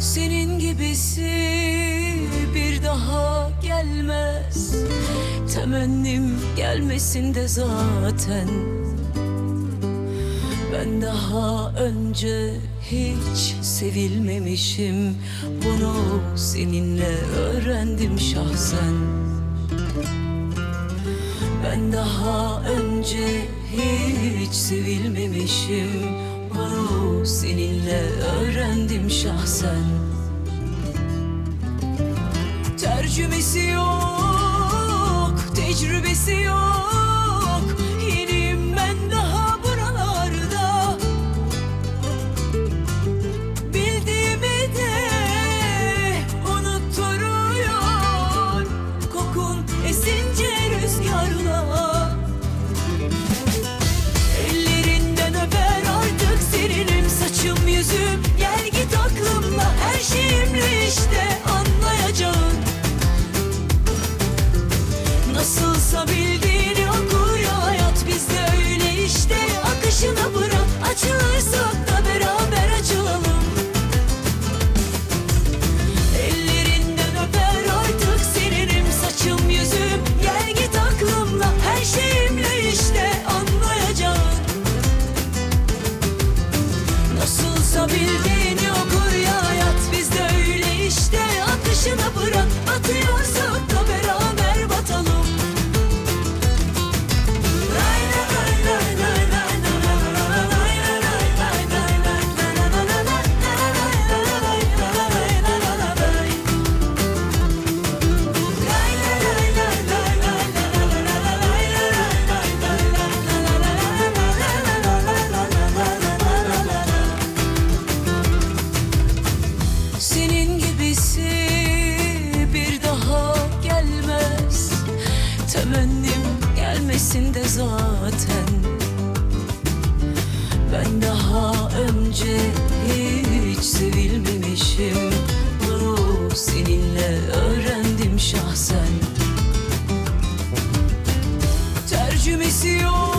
Senin gibisi bir daha gelmez. Temennim gelmesin de zaten. Ben daha önce hiç sevilmemişim. Bunu seninle öğrendim şahsen. Ben daha önce hiç sevilmemişim. Bunu seninle öğrendim şahsen. Tercümesi yok, tecrübesi yok. Yeniyim ben daha buralarda. Bildiğimi de unutturuyor kokun esince rüzgarla. Ellerinden öper artık serinim saçım yüzüm. Gel git aklımla her şeyimle işte anlayacağın. Nasılsa bildiğini okur ya hayat, bizde öyle işte. Akışına bırak, açılırsak da beraber açılalım. Ellerinden öper artık serinim saçım yüzüm. Gel git aklımla her şeyimle işte anlayacağın. Nasılsa bildiğini okur ya hayat, bizde öyle işte. Akışına bırak, batıyorsak da beraber batalım. Senin gibisi bir daha gelmez. Temennim gelmesin de zaten. Ben daha önce hiç sevilmemişim. Bunu seninle öğrendim şahsen. Tercümesi yok,